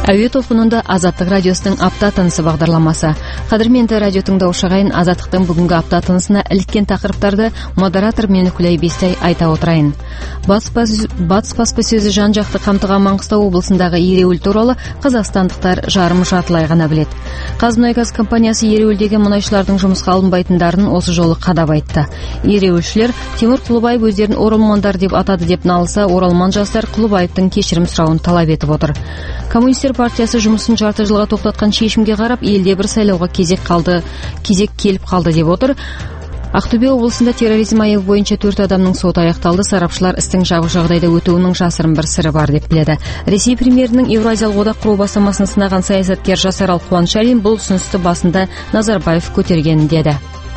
Әуе толқынында Азаттық радиосының апта тынысы бағдарламасы. Қадірменді радио тыңдаушы ағайын, Азаттықтың бүгінгі апта тынысына іліккен тақырыптарды модератор мен Күләй Бестай айта отырайын. Батыс баспасөзі жан-жақты қамтыған Маңғыстау облысындағы ереуіл туралы қазақстандықтар жарым жартылай ғана біледі. Қазмұнайгаз компаниясы ереуілдегі мұнайшылардың жұмысқа алынбайтындарын осы жолы қадап айтты. Ереуілшілер Тимур Құлыбаев өздерін оралмандар деп атады деп налыса, оралман жастар Құлыбаевтың кешірім сұрауын талап етіп отыр. Коммунистер партиясы жұмысын жарты жылға тоқтатқан шешімге қарап, елде бір сайлауға кезек келіп қалды деп отыр. Ақтөбе облысында терроризм айыбы бойынша 4 адамның соты аяқталды. Сарапшылар істің жабық жағдайда өтуінің жасырын бір сыры бар деп біледі. Ресей премьерінің Еуразиялық одақ құру бастамасын сынаған саясаткер Жасарал Қуаншалин бұл ұсынысты басында Назарбаев көтерген деді.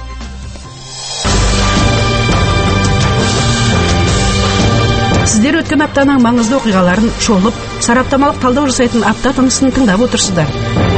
Сіздер өткен аптаның маңызды оқиғаларын шолып, сараптамалық талдау жасайтын апта тынысын тыңдап отырсыздар.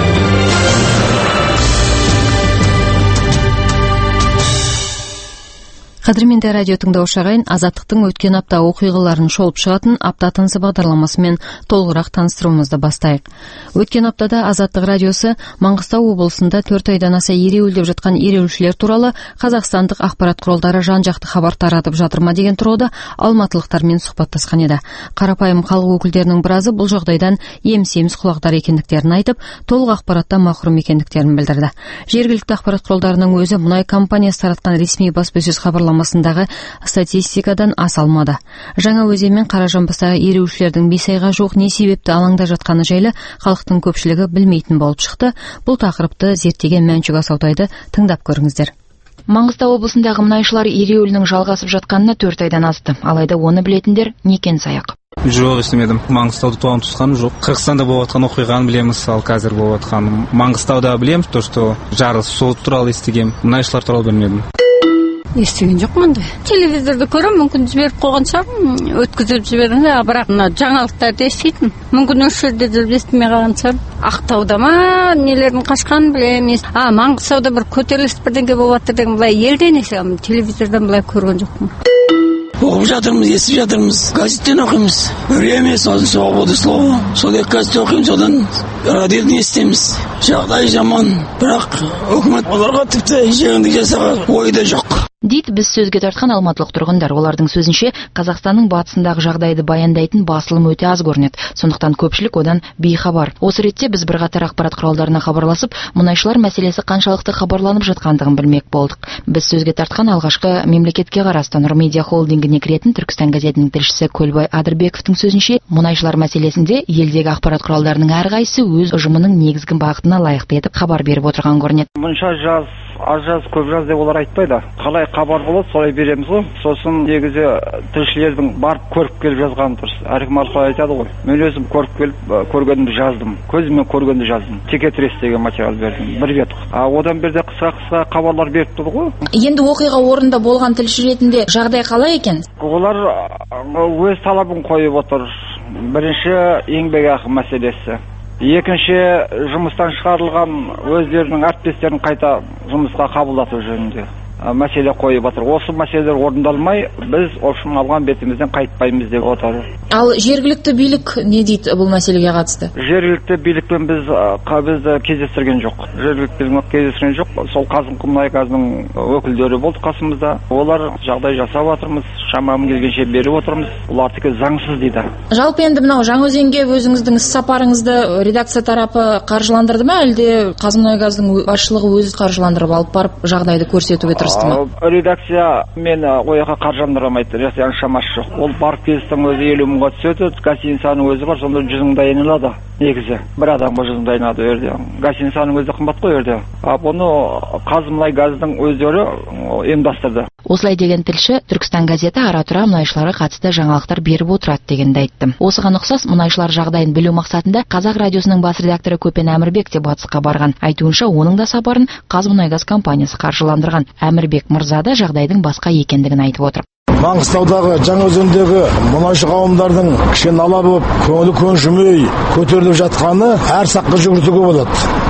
Қадірменді радио тыңдаушы ағайын, Азаттықтың өткен апта оқиғаларын шолып шығатын апта тынысы бағдарламасымен толығырақ таныстыруымызды бастайық. Өткен аптада Азаттық радиосы Маңғыстау облысында 4 айдан аса ереуілдеп жатқан ереуілшілер туралы қазақстандық ақпарат құралдары жан-жақты хабар таратып жатыр ма деген тұрғыда алматылықтармен сұхбаттасқан еді. Қарапайым халық өкілдерінің біразы бұл жағдайдан емсеміз құлақтар екендіктерін айтып, толық ақпараттан махрұм екендіктерін білдірді. Жергілікті ақпарат құралдарының өзі мұнай компаниясы таратқан ресми баспасөз хабарламасындағы статистикадан аса алмады. Жаңаөзен мен Қаражанбастағы ереуілшілердің 5 айға жуық не себепті алаңда жатқаны жайлы халықтың көпшілігі білмейтін болып шықты. Бұл тақырыпты зерттеген Мәншүк Асаутайды тыңдап көріңіздер. Маңғыстау облысындағы мұнайшылар ереуілінің жалғасып жатқанына 4 айдан асты. Алайда оны білетіндер некен саяқ. Жоқ, естімедім. Маңғыстауда туған туысқаным жоқ. Қырғызстанда болып жатқан оқиғаны білеміз, ал қазір болып жатқан Маңғыстауда білеміз, то что жарылыс сот туралы естігем, мұнайшылар туралы білмедім. Естіген жоқмын да. Телевизорды көрем, мүмкін жіберіп қойған шығармын, өткізіп жіберді, бірақ мына жаңалықтарды еститін. Мүмкін осы жерде жүріп естімей қалған шығар. Ақтауда ма нелердің қашқанын білеміз. Маңғыстауда бір көтеріліс бірдеңе болып жатыр деген былай елден естігем, телевизордан былай көрген жоқпын. Оқып жатырмыз, естіп жатырмыз, газеттен оқимыз. Время, свобода слова. Сол газет оқимыз, одан радиодан естиміз. Жағдай жаман, бірақ үкімет оларға тіпті жеңілдік жасаған ойда жоқ. Дейді біз сөзге тартқан алматылық тұрғындар. Олардың сөзінше, Қазақстанның батысындағы жағдайды баяндайтын басылым өте аз көрінеді. Сондықтан көпшілік одан бейхабар. Осы ретте біз бірқатар ақпарат құралдарына хабарласып, мұнайшылар мәселесі қаншалықты хабарланып жатқандығын білмек болдық. Біз сөзге тартқан алғашқы мемлекетке қарасты Нұр Медиа холдингіне кіретін Түркістан газетінің тілшісі Көлбай Адырбековтың сөзінше, мұнайшылар мәселесінде елдегі ақпарат құралдарының әрқайсысы өз ұжымының негізгі бағытына лайықты етіп хабар беріп отырған көрінеді. Мұнша аз жаз, көп жаз деп олар айтпайды. Қалай хабар болады, солай береміз ғой. Сосын негізі тілшілердің барып көріп келіп жазғаны дұрыс. Әркім арқылы айтады ғой. Мен өзім көріп келіп көргенімді жаздым. Көзіммен көргенді жаздым. Текетірес деген материал бердім. Бір бет. Одан берде қысқа хабарлар беріп тұрды ғой. Енді оқиға орнында болған тілші ретінде жағдай қалай екен? Олар өз талабын қойып отыр. Бірінші еңбекақы мәселесі. Екінші, жұмыстан шығарылған өздерінің әріптестерін қайта жұмысқа қабылдату жөнінде мәселе қойып отыр. Осы мәселелер орындалмай, біз общем алған бетімізден қайтпаймыз деп отыр. Ал жергілікті билік не дейді бұл мәселеге қатысты? Жергілікті билікпен бізді кездестірген жоқ. Сол Қазмұнайгазның өкілдері болды қасымызда. Олар жағдай жасап жатырмыз, шамамыз келгенше беріп отырмыз. Олардікі заңсыз дейді. Жалпы енді мынау Жаңаөзенге өзіңіздің іс-сапарыңызды редакция тарапы қаржыландырды ма, әлде Қазмұнайгаздың басшылығы өзі қаржыландырып алып барып жағдайды көрсетуге тырысты ма? Редакция мен ояқа қаржыландырамайды. Редакцияның шамасы жоқ. Ол барып келістің өзі 50 мыңға түседі. Гостиницаның өзі бар, сонда 100 мыңдай айналады. Негізі бір адамға 100 мыңдай айналады жерде. Гостиницаның өзі қымбат қой жерде. Бұны Қазмұнайгаздың өздері ұйымдастырды. Осылай деген тілші Түркістан газеті ара-тұра мұнайшыларға қатысты жаңалықтар беріп отырады дегенді айтты. Осыған ұқсас мұнайшылар жағдайын білу мақсатында Қазақ радиосының бас редакторы Көпен Әмірбек те батысқа барған. Айтуынша, оның да сапарын Қазмұнайгаз компаниясы қаржыландырған. Әмірбек мырза да жағдайдың басқа екендігін айтып отыр. Маңғыстаудағы Жаңаөзендегі мұнайшы қауымдардың кішкене ала болып, көңілі көншімей көтеріліп жатқаны әр саққа жүгіртуге болады.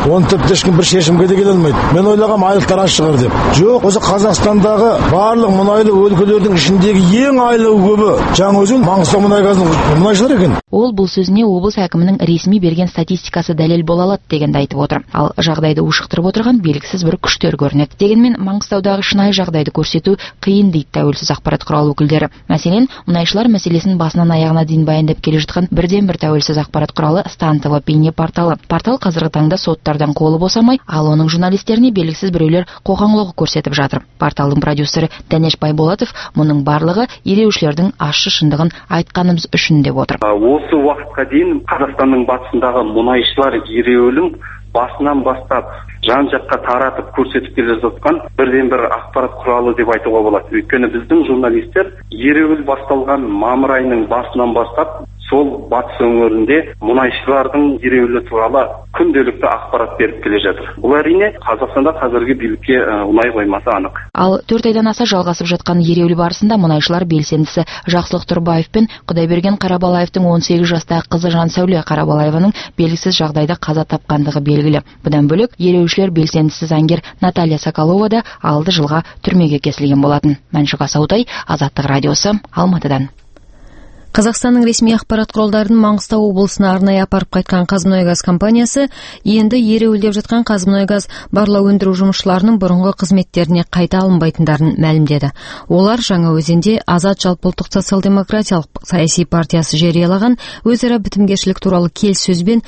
оны тіпті ешкім бір шешімге де келе алмайды. Мен ойлағам айлықтар аз шығар деп. Жоқ, осы Қазақстандағы барлық мұнайлы өлкелердің ішіндегі ең айлығы көбі Жаңаөзен, Маңғыстау мұнайгазының мұнайшылар екен. Ол бұл сөзіне облыс әкімінің ресми берген статистикасы дәлел бола алады дегенді айтып отыр. Ал жағдайды ушықтырып отырған белгісіз бір күштер көрінеді. Дегенмен Маңғыстаудағы шынайы жағдайды көрсету қиын дейді тәуелсіз ақпарат құралы өкілдері. Мәселен, мұнайшылар мәселесін басынан аяғына дейін баяндап келе жатқан бірден бір тәуелсіз ақпарат құралы Стан ТВ бейне порталы. Портал қазіргі таңда соттардан қолы босамай, ал оның журналистеріне белгісіз біреулер қоқаң-лоққы көрсетіп жатыр. Порталдың продюсері Дәнеш Байболатов мұның барлығы ереуілшілердің ащы шындығын айтқанымыз үшін деп отыр. Осы уақытқа дейін Қазақстанның батысындағы мұнайшылар ереуілін басынан бастап жан-жаққа таратып көрсетіп келе жатқан бірден бір ақпарат құралы деп айтуға болады. Өйткені біздің журналистер ереуіл басталған мамыр айының басынан бастап сол батыс өңірінде мұнайшылардың ереуілі туралы күнделікті ақпарат беріп келе жатыр. Бұл әрине Қазақстанда қазіргі билікке ұнай қоймасы анық. Ал 4 айдан аса жалғасып жатқан ереуіл барысында мұнайшылар белсендісі Жақсылық Тұрбаев пен Құдайберген Қарабалаевтың 18 жастағы қызы Жансәуле Қарабалаеваның белгісіз жағдайда қаза тапқандығы белгілі. Бұдан бөлек ереуілшілер белсендісі заңгер Наталья Соколова да алды жылға түрмеге кесілген болатын. Мәншүк Асаутай, Азаттық радиосы, Алматыдан. Қазақстанның ресми ақпарат құралдарын Маңғыстау облысына арнайы апарып қайтқан Қазмұнайгаз компаниясы енді ереуілдеп жатқан Қазмұнайгаз барлау өндіру жұмысшыларының бұрынғы қызметтеріне қайта алынбайтындарын мәлімдеді. Олар Жаңаөзенде Азат жалпыұлттық социал-демократиялық саяси партиясы жариялаған өзара бітімгершілік туралы келіссөзбен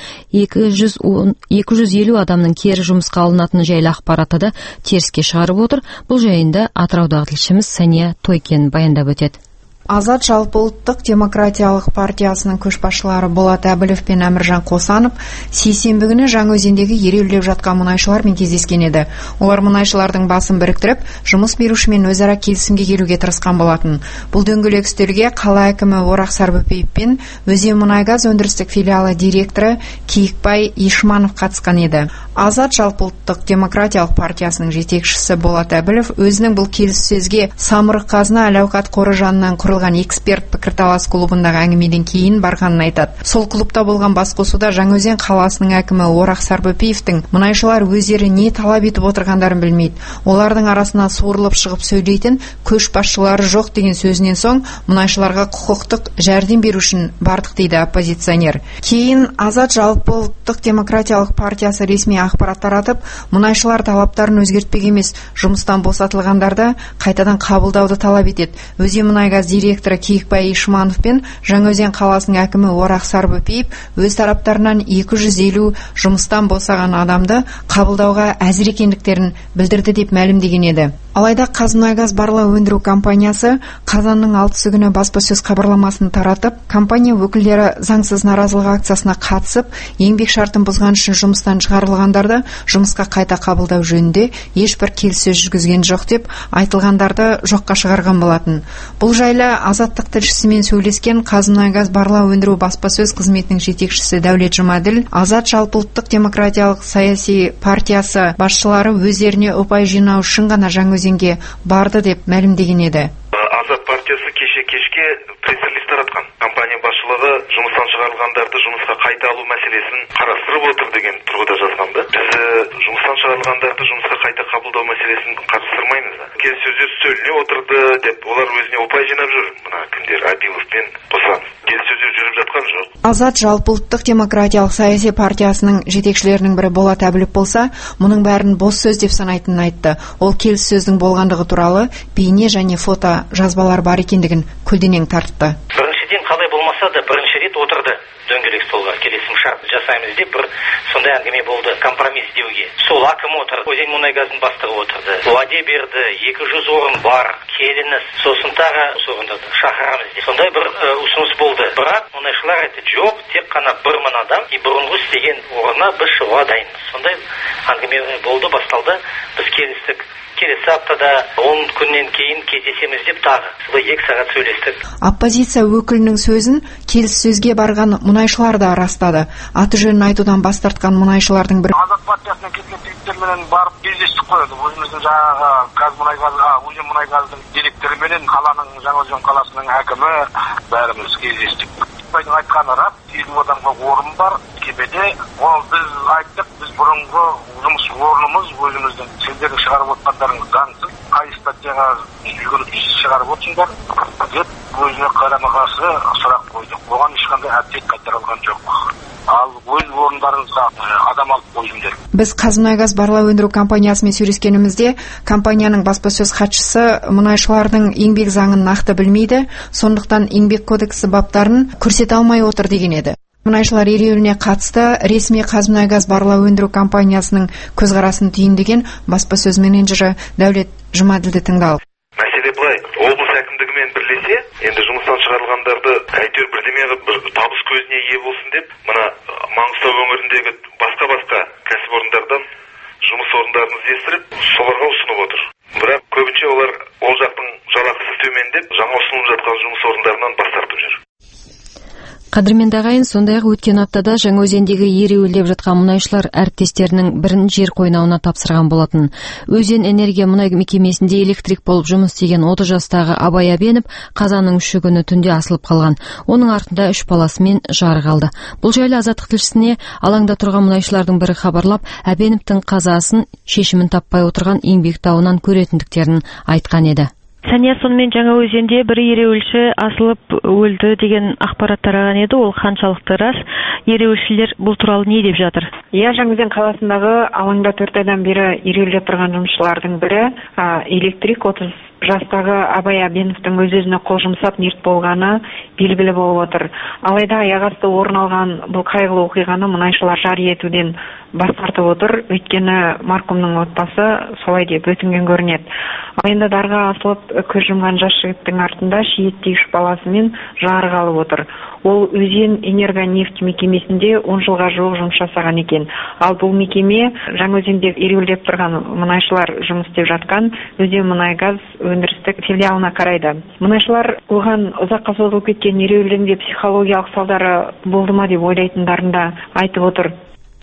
250 адамның кері жұмысқа алынатыны жайлы ақпаратты да теріске шығарып отыр. Бұл жайында Атыраудағы тілшіміз Сания Тойкен баяндап өтеді. Азат жалпыұлттық демократиялық партиясының көшбасшылары Болат Әбілов пен Әміржан Қосанов сейсенбі күні Жаңаөзендегі ереуілдеп жатқан мұнайшылармен кездескен еді. Олар мұнайшылардың басын біріктіріп, жұмыс берушімен өзара келісімге келуге тырысқан болатын. Бұл дөңгелек үстелге қала әкімі Орақ Сарбөпеев пен Өзенмұнайгаз өндірістік филиалы директоры Киікбай Ишманов қатысқан еді. Азат жалпыұлттық демократиялық партиясының жетекшісі Болат Әбілов өзінің бұл келіссөзге Самұрық Қазына әл-ауқат қоры жанынан құрылған эксперт пікірталас клубындағы әңгімеден кейін барғанын айтады. Сол клубта болған басқосуда Жаңаөзен қаласының әкімі Орақ Сарбөпеевтің мұнайшылар өздері не талап етіп отырғандарын білмейді, олардың арасына суырылып шығып сөйлейтін көшбасшылары жоқ деген сөзінен соң мұнайшыларға құқықтық жәрдем беру үшін бардық дейді оппозиционер. Кейін Азат жалпыұлттық демократиялық партиясы ресми ақпарат таратып, мұнайшылар талаптарын өзгертпек емес, жұмыстан босатылғандарды қайтадан қабылдауды талап етеді. Өзенмұнайгаз директоры Киікбай Ишманов пен Жаңаөзен қаласының әкімі Орақ Сарбөпеев өз тараптарынан 250 жұмыстан босаған адамды қабылдауға әзір екендіктерін білдірді деп мәлімдеген еді. Алайда Қазмұнайгаз барлау өндіру компаниясы қазанның 6 күні баспасөз хабарламасын таратып, компания өкілдері заңсыз наразылық акциясына қатысып, еңбек шартын бұзған үшін жұмыстан шығарылғандарды жұмысқа қайта қабылдау жөнінде ешбір келіссөз жүргізген жоқ деп айтылғандарды жоққа шығарған болатын. Бұл жайлы Азаттық тілшісімен сөйлескен Қазмұнайгаз барлау өндіру баспасөз қызметінің жетекшісі Дәулет Жұмаділ, Азат жалпыұлттық демократиялық саяси партиясы басшылары өздеріне ұпай жинау үшін ғана Жаңаөзенге барды деп мәлімдеген еді. Азат партиясы кешке пресс-релиз таратқан. Компания басшылығы жұмыстан шығарылғандарды жұмысқа қайта алу мәселесін қарастырып отыр деген тұрғыда жазғанды. Біз жұмыстан шығарылғандарды жұмысқа қайта қабылдау мәселесін қарастырмаймыз. Келіссөздер үстеліне отырды деп олар өзіне ұпай жинап жүр. Мына кімдер Абилов пен Қосанов. Келіссөздер жүріп жатқан жоқ. Азат жалпыұлттық демократиялық саяси партиясының жетекшілерінің бірі Болат Әбілов болса, мұның бәрін бос сөз деп санайтынын айтты. Ол келіссөздің болғандығы туралы бейне және фото жазбалар бар екендігін көлденең тартты. Біріншіден қалай болмаса да бірінші рет отырды дөңгелек столға, келісім шарт жасаймыз деп бір сондай әңгіме болды, компромисс деуге. Сол әкім отырды, Өзенмұнайгаздың бастығы отырды, уәде берді, 200 орын бар, келіңіз, сосын тағы орындарды шақырамыз деп. Сондай бір ұсыныс болды. Бірақ мұнайшылар айтты, жоқ, тек қана 1000 адам бұрынғы істеген орнына біз шығуға дайынбыз. Сондай әңгіме болды, басталды. Біз келістік. Келесі аптада 10 күннен кейін кездесеміз деп тағы 2 сағат сөйлестік. Оппозиция өкілінің сөзін келіссөзге барған мұнайшылар да растады. Аты жөнін айтудан бас тартқан мұнайшылардың бірі. Азат партиясына кеткен жігіттермен барып кездестік қой. Өзіміздің жаңағы Өзенмұнайгаздың директорыменен қаланың Жаңаөзен қаласының әкімі бәріміз кездестік. Байдың айтқаны рас, 50 адамға орын бар кемеде. Ол біз айттық, біз бұрынғы жұмыс орнымыз өзіміздің, сендердің шығарып отқандарыңыз заңсыз, қай статьяға жүгініп шығарып отырсыңдар деп өзіне қарама-қарсы сұрақ қойдық. Оған ешқандай ответ қайтарылған жоқ. Ал өз орындарыңызға адам алып қойыңдар. Біз Қазмұнайгаз барлау өндіру компаниясымен сөйлескенімізде, компанияның баспасөз хатшысы мұнайшылардың еңбек заңын нақты білмейді, сондықтан еңбек кодексі баптарын көрсете алмай отыр деген еді. Мұнайшылар ереуіліне қатысты ресми Қазмұнайгаз барлау өндіру компаниясының көзқарасын түйіндеген баспасөз менеджері Дәулет Жұмаділді тыңдалып. Мәселе былай, облыс әкімдігімен бірлесе, енді жұмыстан шығарылғандарды әйтеуір бірдеме бір табыс көзіне ие болсын деп, мына Маңғыстау өңіріндегі басқа кәсіпорындардан жұмыс орындарын іздестіріп, соларға ұсынып отыр. Бірақ көбінше олар ол жақтың жалақысы төмен деп, жаңа ұсынылып жатқан жұмыс орындарынан бас тартып жүр. Қадірменді ағайын, сондай-ақ өткен аптада Жаңаөзендегі ереуілдеп жатқан мұнайшылар әріптестерінің бірін жер қойнауына тапсырған болатын. Өзен энергия мұнай мекемесінде электрик болып жұмыс істеген 30 жастағы Абай Әбенов қазаның 3 күні түнде асылып қалған. Оның артында 3 баласымен жары қалды. Бұл жайлы Азаттық тілшісіне алаңда тұрған мұнайшылардың бірі хабарлап, Әбеновтың қазасын шешімін таппай отырған еңбек дауынан көретіндіктерін айтқан еді. Сәния, сонымен Жаңаөзенде бір ереуілші асылып өлді деген ақпарат тараған еді. Ол қаншалықты рас? Ереуілшілер бұл туралы не деп жатыр? Жаңаөзен қаласындағы алаңда 4 айдан бері ереуілдеп тұрған жұмысшылардың бірі электрик 30 жастағы Абай Әбеновтың өз-өзіне қол жұмсап мерт болғаны белгілі болып отыр. Алайда аяқасты орын алған бұл қайғылы оқиғаны мұнайшылар жария етуден бас тартып отыр, өйткені марқұмның отбасы солай деп өтінген көрінеді. Ал енді дарға асылып көз жұмған жас жігіттің артында шиеттей 3 баласымен жары қалып отыр. Ол Өзен энергонефть мекемесінде 10 жылға жуық жұмыс жасаған екен. Ал бұл мекеме Жаңаөзенде ереуілдеп тұрған мұнайшылар жұмыс істеп жатқан Өзенмұнайгаз өндірістік филиалына қарайды. Мұнайшылар оған ұзаққа созылып кеткен ереуілдің де психологиялық салдары болды ма деп ойлайтындарын да айтып отыр.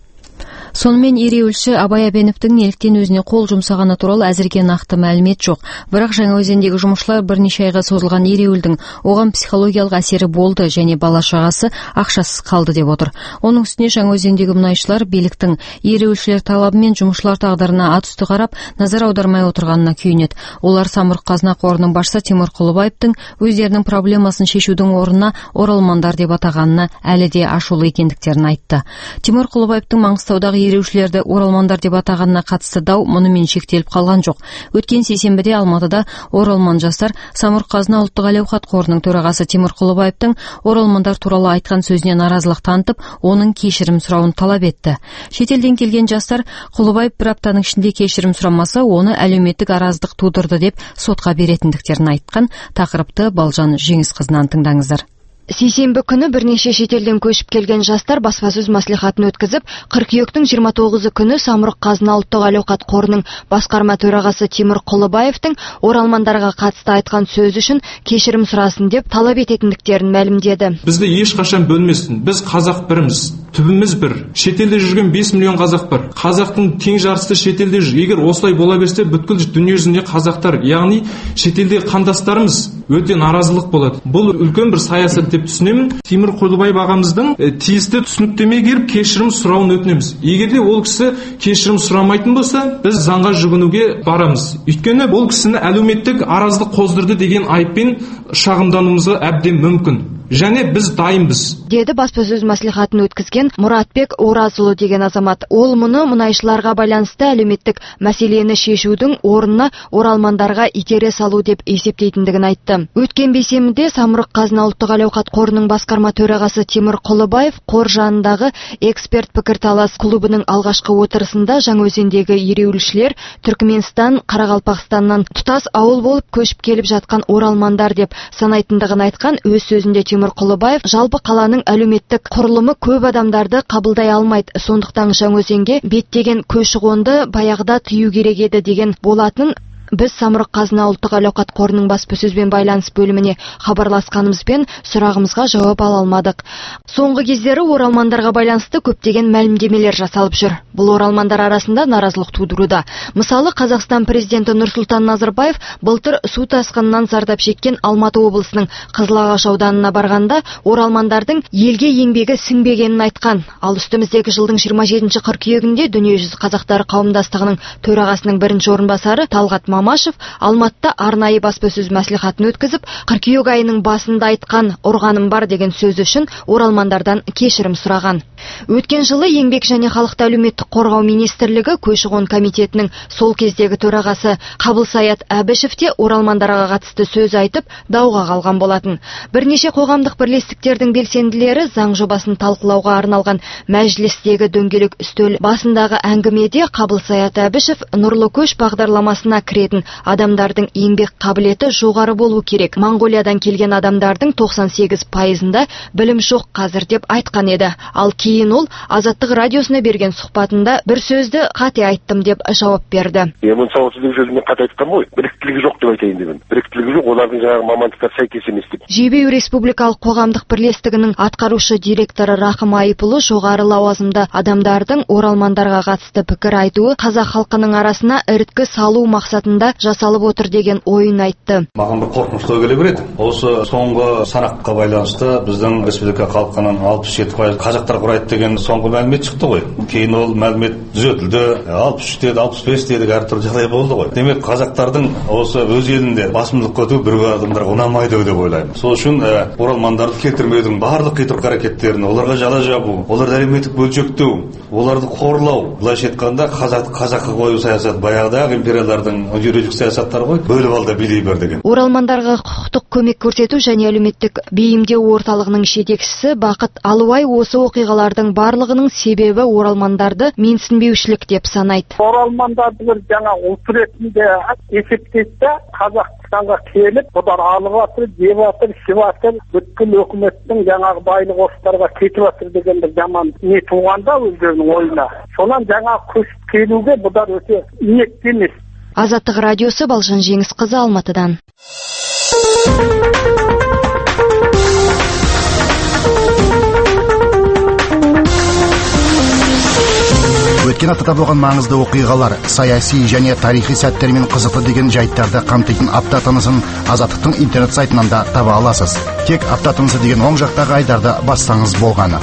Сонымен ереуілші Абай Әбеновтің неліктен өзіне қол жұмсағаны туралы әзірге нақты мәлімет жоқ. Бірақ Жаңаөзендегі жұмысшылар бірнеше айға созылған ереуілдің оған психологиялық әсері болды және бала-шағасы ақшасыз қалды деп отыр. Оның үстіне Жаңаөзендегі мұнайшылар биліктің ереуілшілер талабы мен жұмысшылар тағдырына атүсті қарап, назар аудармай отырғанына күйінеді. Олар Самұрық-қазына қорының басшысы Тимур Құлыбаевтың өздерінің проблемасын шешудің орнына оралмандар деп атағанына әлі де ашулы екендіктерін айтты. Тимур Құлыбаевтың Маңғыстаудағы ереуілшілерді оралмандар деп атағанына қатысты дау мұнымен шектеліп қалған жоқ. Өткен сейсенбіде Алматыда оралман жастар Самұрық-қазына ұлттық әл-ауқат қорының төрағасы Тимур Құлыбаевтың оралмандар туралы айтқан сөзіне наразылық танытып, оның кешірім сұрауын талап етті. Шетелден келген жастар Құлыбаев бір аптаның ішінде кешірім сұрамаса, оны әлеуметтік араздық тудырды деп сотқа беретіндіктерін айтқан. Тақырыпты Балжан Жеңісқызынан тыңдаңыздар. Сейсенбі күні бірнеше шетелден көшіп келген жастар баспасөз мәслихатын өткізіп, қыркүйектің 29 күні Самұрық-қазына ұлттық әл-ауқат қорының басқарма төрағасы Тимур Құлыбаевтың оралмандарға қатысты айтқан сөз үшін кешірім сұрасын деп талап ететіндіктерін мәлімдеді. Бізді ешқашан бөлмесін. Біз қазақ біріміз, түбіміз бір. Шетелде жүрген 5 миллион қазақ бар. Қазақтың тең жартысы шетелде жүр. Егер осылай бола берсе, бүткіл дүние жүзінде қазақтар, яғни шетелде қандастарымыз өте наразылық болады. Бұл үлкен бір саясат деп түсінемін. Тимур Құлыбаев ағамыздың тиісті түсініктеме беріп кешірім сұрауын өтінеміз. Егер де ол кісі кешірім сұрамайтын болса, біз заңға жүгінуге барамыз. Өйткені ол кісіні әлеуметтік араздық қоздырды деген айыппен шағымдануымызға әбден мүмкін. Және біз дайынбыз, деді баспасөз мәслихатын өткізген Мұратбек Оразұлы деген азамат. Ол мұны мұнайшыларға байланысты әлеуметтік мәселені шешудің орнына оралмандарға итере салу деп есептейтіндігін айтты. Өткен бейсенбіде Самұрық-қазына ұлттық әл-ауқат қорының басқарма төрағасы Тимур Құлыбаев қор жанындағы эксперт пікірталас клубының алғашқы отырысында Жаңаөзендегі ереуілшілер Түркменстан, Қарақалпақстаннан тұтас ауыл болып көшіп келіп жатқан оралмандар деп санайтындығын айтқан. Өз сөзінде Тимур Құлыбаев жалпы қаланың әлеуметтік құрылымы көп адамдарды қабылдай алмайды, сондықтан Жаңаөзенге беттеген көші-қонды баяғыда тыю керек еді деген болатын. Біз Самұрық Қазына ұлттық әл-ауқат қорының баспасөзбен байланыс бөліміне хабарласқанымызбен сұрағымызға жауап ала алмадық. Соңғы кездері оралмандарға байланысты көптеген мәлімдемелер жасалып жүр. Бұл оралмандар арасында наразылық тудыруда. Мысалы, Қазақстан президенті Нұрсұлтан Назарбаев былтыр су тасқынынан зардап шеккен Алматы облысының Қызылағаш ауданына барғанда оралмандардың елге еңбегі сіңбегенін айтқан. Ал үстіміздегі жылдың 27 қыркүйегінде Дүниежүзі қазақтары қауымдастығының төрағасының бірінші орынбасары Талғат Мамашев Алматыда арнайы баспасөз мәслихатын өткізіп, қыркүйек айының басында айтқан ұрғаным бар деген сөз үшін оралмандардан кешірім сұраған. Өткен жылы Еңбек және халықты әлеуметтік қорғау министрлігі көші-қон комитетінің сол кездегі төрағасы Қабылсаят Әбішев те оралмандарға қатысты сөз айтып, дауға қалған болатын. Бірнеше қоғамдық бірлестіктердің белсенділері заң жобасын талқылауға арналған мәжілістегі дөңгелек үстел басындағы әңгімеде Қабылсаят Әбішев нұрлы көш бағдарламасына кіретін адамдардың еңбек қабілеті жоғары болу керек. Моңғолиядан келген адамдардың 98%-ында білім жоқ қазір деп айтқан еді. Ал кейін ол Азаттық радиосына берген сұхбатында бір сөзді қате айттым деп жауап берді. Мен сауатсыздық жөнінде қате айтқам ғой. Біліктілігі жоқ деп айтайын деген. Біліктілігі жоқ, олардың жаңағы мамандықтар сәйкес емес деп. Жебеу республикалық қоғамдық бірлестігінің атқарушы директоры Рахым Айыпұлы жоғары лауазымды адамдардың оралмандарға қатысты пікір айтуы қазақ халқының арасына іріткі салу мақсатында жасалып отыр деген ойын айтты. Маған бір қорқыныштау келе береді. Осы соңғы санаққа байланысты біздің республика халқының 67% қазақтар құрайды деген соңғы мәлімет шықты ғой. Кейін ол мәлімет түзетілді. 63 деді, 65 деді, әртүрлі жағдай болды ғой. Демек қазақтардың осы өз елінде басымдылық көтеру бір адамдарға ұнамайды деп ойлаймын. Сол үшін оралмандарды келтірмеудің барлық қитұрқы әрекеттерін, оларға жала жабу, оларды әлеуметтік бөлшектеу, оларды қорлау, былайша айтқанда қазақы қою саясат, баяғыдағы империялардың юридик саясаттары ғой, бөліп ал да билей бер деген. Оралмандарға құқықтық көмек көрсету және әлеуметтік бейімдеу орталығының жетекшісі Бақыт Алуай осы оқиғалардың барлығының себебі оралмандарды менсінбеушілік деп санайды. Оралмандарды бір жаңа ұлт ретінде есептейді, Қазақстанға келіп, бұдар алып жатыр, жеп жатыр, ішіп жатыр, бүткіл өкіметтің жаңағы байлық орыстарға кетіп жатыр деген бір жаман не туғанда өздерінің ойына. Сонан жаңа көшіп келуге бұдар өте ниетті емес. Азаттық радиосы Балжан Жеңісқызы, Алматыдан. Өткен аптада болған маңызды оқиғалар, саяси және тарихи сәттермен қызықты деген жайттарды қамтитын апта тынысын Азаттықтың интернет сайтынан да таба аласыз. Тек апта тынысы деген оң жақтағы айдарды бассаңыз болғаны.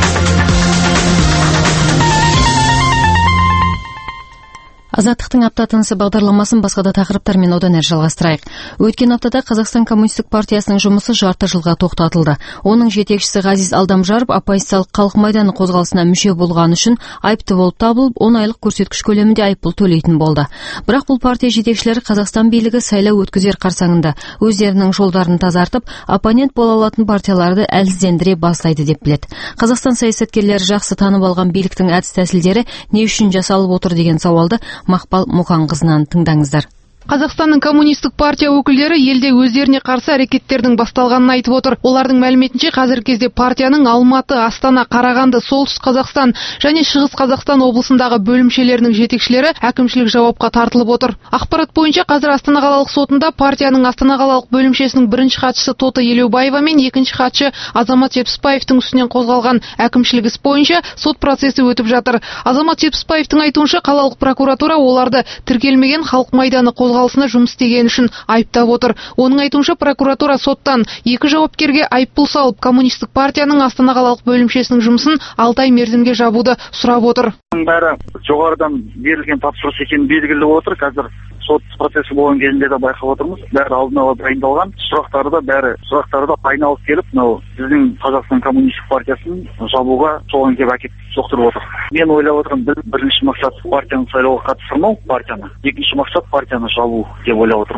Азаттықтың апта тынысы бағдарламасын басқа да тақырыптармен одан әрі жалғастырайық. Өткен аптада Қазақстан Коммунистік партиясының жұмысы жарты жылға тоқтатылды. Оның жетекшісі Ғазиз Алдамжаров оппозициялық халық майданы қозғалысына мүше болғаны үшін айыпты болып табылып, 10 айлық көрсеткіш көлемінде айыппұл төлейтін болды. Бірақ бұл партия жетекшілері Қазақстан билігі сайлау өткізер қарсаңында өздерінің жолдарын тазартып, оппонент бола алатын партияларды әлсіздендіре бастайды деп біледі. Қазақстан саясаткерлері жақсы танып алған биліктің әдіс-тәсілдері не үшін жасалып отыр деген сауалды Мақпал Мұқанқызынан тыңдаңыздар. Қазақстанның коммунистік партия өкілдері елде өздеріне қарсы әрекеттердің басталғанын айтып отыр. Олардың мәліметінше қазіргі кезде партияның Алматы, Астана, Қарағанды, Солтүстік Қазақстан және Шығыс Қазақстан облысындағы бөлімшелерінің жетекшілері әкімшілік жауапқа тартылып отыр. Ақпарат бойынша қазір Астана қалалық сотында партияның Астана қалалық бөлімшесінің бірінші хатшысы Тоты Елеубаева мен екінші хатшы Азамат Жетпісбаевтың үстінен қозғалған әкімшілік іс бойынша сот процесі өтіп жатыр. Азамат Жетпісбаевтың айтуынша қалалық прокуратура оларды тіркелмеген халық майданы қозғалысына жұмыс істегені үшін айыптап отыр. Оның айтуынша прокуратура соттан 2 жауапкерге айыппұл салып, коммунистік партияның Астана қалалық бөлімшесінің жұмысын 6 ай мерзімге жабуды сұрап отыр. Бәрі жоғарыдан берілген тапсырыс екені белгілі отыр. Қазір сот процесі болған кезінде де байқап отырмыз. Бәрі алдын ала дайындалған. Сұрақтары да айналып келіп, біздің Қазақстан Коммунистік партиясын жабуға соған келіп әкеп соқтырып отыр. Мен ойлап отырмын, бірінші мақсат партияны сайлауға қатыстырмау партияны, екінші мақсат партияны жабу деп ойлап отырмын.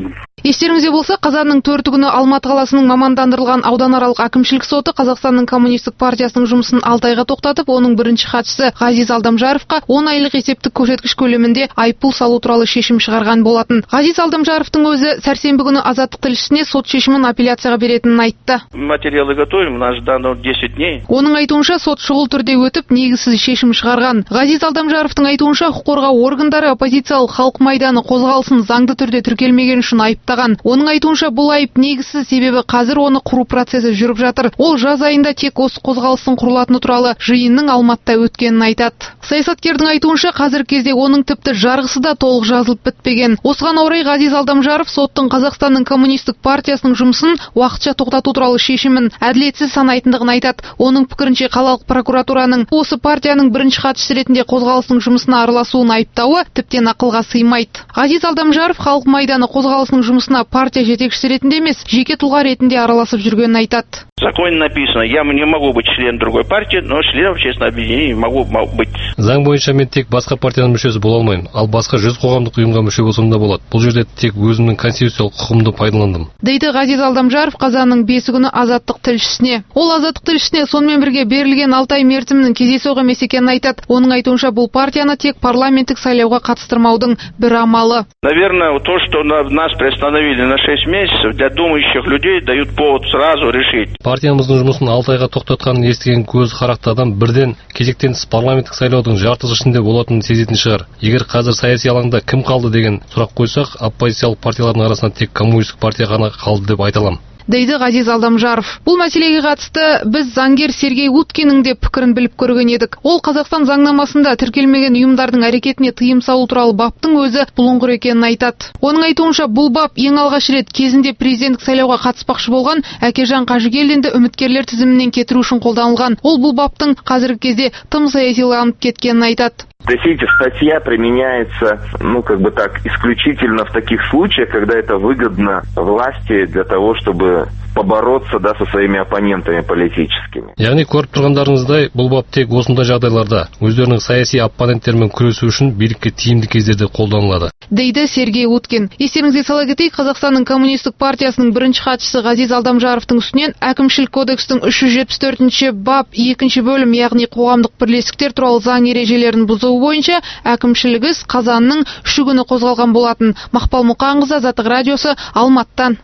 Естеріңізде болса, қазанның 4 күні Алматы қаласының мамандандырылған ауданаралық әкімшілік соты Қазақстанның коммунистік партиясының жұмысын 6 айға тоқтатып, оның бірінші хатшысы Ғазиз Алдамжаровқа 10 айлық есептік көрсеткіш көлемінде айыппұл салу туралы шешім шығарған болатын. Ғазиз Алдамжаровтың өзі сәрсенбі күні Азаттық тілшісіне сот шешімін апелляцияға беретінін айтты. Материалы готовим, у нас дано 10 дней. Оның айтуынша сот шұғыл түрде өтіп, негізсіз шешім шығарған. Ғазиз Алдамжаровтың айтуынша құқық қорғау органдары оппозициялық халық майданы қозғалысын заңды түрде тіркелмеген үшін айыптаған. Оның айтуынша бұл айып негізсіз, себебі қазір оны құру процесі жүріп жатыр. Ол жаз айында тек осы қозғалыстың құрылатыны туралы жиынның Алматыда өткенін айтады. Саясаткердің айтуынша қазіргі кезде оның тіпті жарғысы да толық жазылып бітпеген. Осыған орай Ғазиз Алдамжаров соттың Қазақстанның коммунистік партиясының жұмысын уақытша тоқтату туралы шешімін әділетсіз санайтындығын айтады. Оның пікірінше қалалық прокуратураның осы партияның бірінші хатшысы ретінде қозғалыстың жұмысына араласуын айыптауы тіптен ақылға сыймайды. Ғазиз Алдамжаров халық майданы қозғалысының жұмысына партия жетекшісі ретінде емес, жеке тұлға ретінде араласып жүргенін айтады. В законе написано, я не могу быть членом другой партии, но членом общественного объединения могу быть. Заң бойынша мен тек басқа партияның мүшесі бола алмаймын, ал басқа 100 қоғамдық ұйымға мүше болсам да болады. Бұл жерде тек өзімнің конституциялық құқығымды пайдаландым. Дейді Ғазиз Алдамжаров қазанның 5 күні Азаттық тілшісіне. Ол Азаттық тілшісіне сонымен бірге берілген 6 ай мерзімінің кездейсоқ емес екенін айтады. Оның айтуынша бұл партияны тек парламенттік сайлауға қатыстырмаудың бір амалы. Наверное, то, что нас приостановили на 6 месяцев, для думающих людей дают повод сразу решить. Партиямыздың жұмысын 6 айға тоқтатқанын естіген көз қарақты адам бірден кезектен тыс парламенттік сайлаудың жартысы ішінде болатынын сезетін шығар. Егер қазір саяси алаңда кім қалды деген сұрақ қойсақ, оппозициялық партиялардың арасында тек коммунистік партия ғана қалды деп айта аламын. Дейді Ғазиз Алдамжаров. Бұл мәселеге қатысты біз заңгер Сергей Уткиннің де пікірін біліп көрген едік. Ол Қазақстан заңнамасында тіркелмеген ұйымдардың әрекетіне тыйым салу туралы баптың өзі бұлыңғыр екенін айтады. Оның айтуынша бұл бап ең алғаш рет кезінде президенттік сайлауға қатыспақшы болған Әкежан Қажыгелдинді үміткерлер тізімінен кетіру үшін қолданылған. Ол бұл баптың қазіргі кезде тым саясиланып кеткенін айтады. То есть, видите, статья применяется, исключительно в таких случаях, когда это выгодно власти для того, чтобы побороться, со своими оппонентами политическими. Яғни көріп тұрғандарыңыздай, бұл бап тек осындай жағдайларда өздерінің саяси оппоненттермен күресу үшін билікке тиімді кездерде қолданылады. Дейді Сергей Уткин. Естеріңізге сала кетейік, Қазақстанның коммунистік партиясының бірінші хатшысы Ғазиз Алдамжаровтың үстінен әкімшілік кодекстің 374-ші бап 2-ші бөлім, яғни қоғамдық бірлестіктер туралы заң ережелерін бұзуы бойынша әкімшілік іс қазанның 3 күні қозғалған болатын. Мақпал Мұқанқызы, Азаттық радиосы, Алматыдан.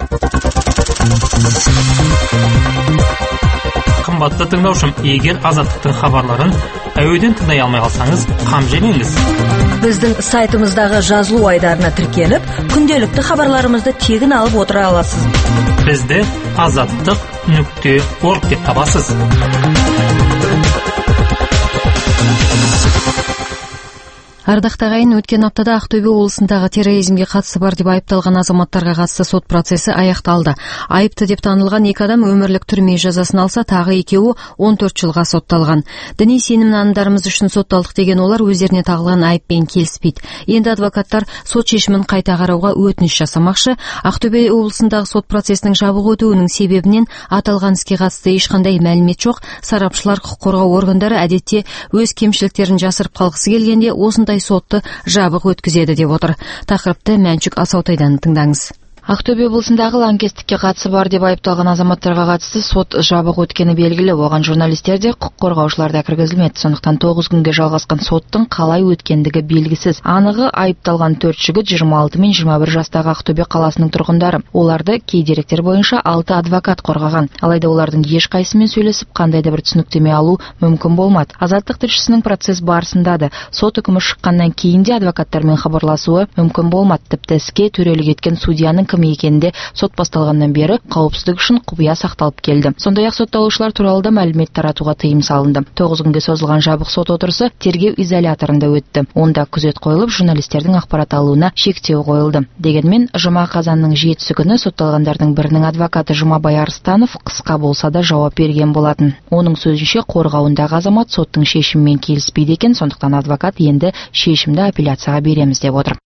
Қымбатты тыңдаушым, егер Азаттықтың хабарларын әуеден тыңдай алмай қалсаңыз, қам жемеңіз. Біздің сайтымыздағы жазылу айдарына тіркеліп, күнделікті хабарларымызды тегін алып отыра аласыз. Бізді azаттық.org деп табасыз. Ардақты ағайын, өткен аптада Ақтөбе облысындағы терроризмге қатысы бар деп айыпталған азаматтарға қатысты сот процесі аяқталды. Айыпты деп танылған 2 адам өмірлік түрме жазасын алса, тағы 2-і 14 жылға сотталған. Діни сенім нанымдарымыз үшін сотталдық деген олар өздеріне тағылған айыппен келіспейді. Енді адвокаттар сот шешімін қайта қарауға өтініш жасамақшы. Ақтөбе облысындағы сот процесінің жабық өтуінің себебінен аталған іске қатысты ешқандай мәлімет жоқ. Сарапшылар, құқық қорғау органдары әдетте өз кемшіліктерін жасырып қалғысы келгенде осындай сотты жабық өткізеді деп отыр. Тақырыпты Мәншүк Асаутайдан тыңдаңыз. Ақтөбе облысындағы лаңкестікке қатысы бар деп айыпталған азаматтарға қатысты сот жабық өткені белгілі. Оған журналистер де, құқық қорғаушылар да кіргізілмеді. Сондықтан 9 күнге жалғасқан соттың қалай өткендігі белгісіз. Анығы айыпталған 4 жігіт 26 мен 21 жастағы Ақтөбе қаласының тұрғындары. Оларды кей деректер бойынша 6 адвокат қорғаған. Алайда олардың ешқайсымен сөйлесіп, қандай да бір түсініктеме алу мүмкін болмады. Азаттық тілшісінің процесс барысында да сот үкімі шыққаннан кейін де адвокаттармен хабарласуы мүмкін болмады. Тіпті іске төрелік еткен судьяның кім екенде сот басталғаннан бері қауіпсіздік үшін құпия сақталып келді. Сондай-ақ сотталушылар туралы да мәлімет таратуға тыйым салынды. 9 күнге созылған жабық сот отырысы тергеу изоляторында өтті. Онда күзет қойылып, журналистердің ақпарат алуына шектеу қойылды. Дегенмен, жұма қазанның 7-сі күні сотталғандардың бірінің адвокаты Жұмабай Арыстанов қысқа болса да жауап берген болатын. Оның сөзінше, қорғауындағы азамат соттың шешімімен келіспейді екен, сондықтан адвокат енді шешімді апелляцияға береміз деп отыр.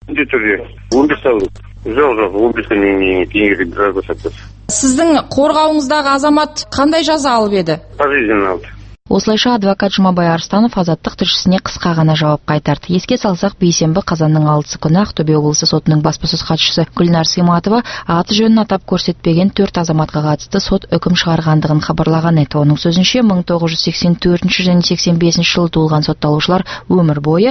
Сіздің қорғауыңыздағы азамат қандай жаза алып еді? Пожизненно алды. Осылайша адвокат Жұмабай Арыстанов Азаттық тілшісіне қысқа ғана жауап қайтарды. Еске салсақ, бейсенбі қазанның 6 күні Ақтөбе облысы сотының баспасөз хатшысы Гүлнар Симатова аты жөнін атап көрсетпеген 4 азаматқа қатысты сот үкім шығарғандығын хабарлаған еді. Оның сөзінше 1984 және 85 жылы туылған сотталушылар өмір бойы,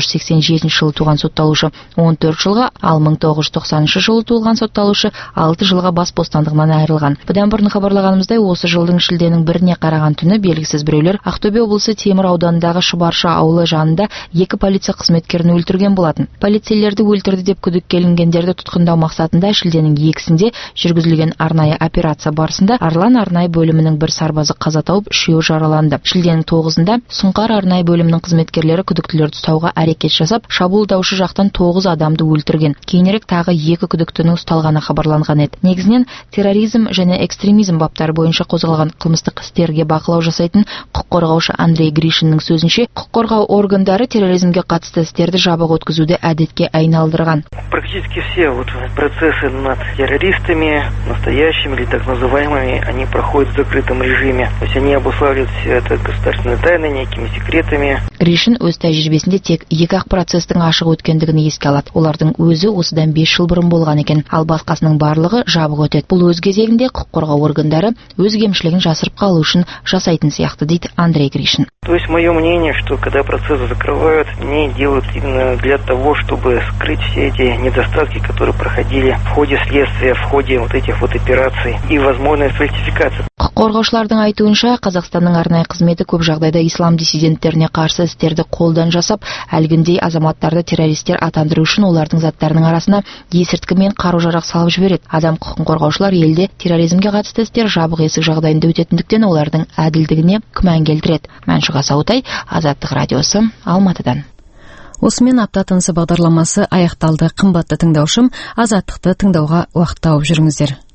1987 жылы туған сотталушы 14 жылға, ал 1990 жылы туылған сотталушы 6 жылға бас бостандығынан айырылған. Бұдан бұрын хабарлағанымыздай, осы жылдың шілденің 1-іне қараған түні белгісіз Ақтөбе облысы Темір ауданындағы Шұбарша ауылы жанында 2 полиция қызметкерін өлтірген болатын. Полицейлерді өлтірді деп күдікке ілінгендерді тұтқындау мақсатында шілденің 2-сінде жүргізілген арнайы операция барысында Арлан арнайы бөлімінің 1 сарбазы қаза тауып, 3 жараланды. Шілденің 9-ында Сұңқар арнайы бөлімінің қызметкерлері күдіктілерді ұстауға әрекет жасап, шабуылдаушы жақтан 9 адамды өлтірген. Кейінірек тағы 2 күдіктінің ұсталғаны хабарланған еді. Негізінен терроризм және экстремизм баптары бойынша қозғалған қылмыстық істерге бақылау жасайтын құқық қорғаушы Андрей Гришиннің сөзінше, құқық қорғау органдары терроризмге қатысты істерді жабық өткізуді әдетке айналдырған. Практически все процессы над террористами, настоящими или так называемыми, они проходят в закрытом режиме. То есть они обуславливают все это государственной тайной, некими секретами. Гришин өз тәжірибесінде тек 2 процестің ашық өткендігін еске алады. Олардың өзі осыдан 5 жыл бұрын болған екен, ал басқасының барлығы жабық өтеді. Бұл өз кезегінде құқық қорғау органдары өз кемшілігін жасырып қалу үшін жасайтын сияқты, дейді Андрей Гришин. То есть мое мнение, что когда процессы закрывают, они делают именно для того, чтобы скрыть все эти недостатки, которые проходили в ходе следствия, в ходе вот этих вот операций и возможной фальсификации. Құқық қорғаушылардың айтуынша, Қазақстанның арнайы қызметі көп жағдайда ислам диссиденттеріне қарсы істерді қолдан жасап, әлгіндей азаматтарды террористер атандыру үшін олардың заттарының арасына есірткі мен қару-жарақ салып жібереді. Адам құқығын қорғаушылар елде терроризмге қатысты істер жабық есік жағдайында өтетіндіктен олардың әділдігіне күмән келтіреді. Мәншүк Асаутай, Азаттық радиосы, Алматыдан. Осымен апта тынысы бағдарламасы аяқталды. Қымбатты тыңдаушым, Азаттықты тыңдауға уақыт тауып жүріңіздер.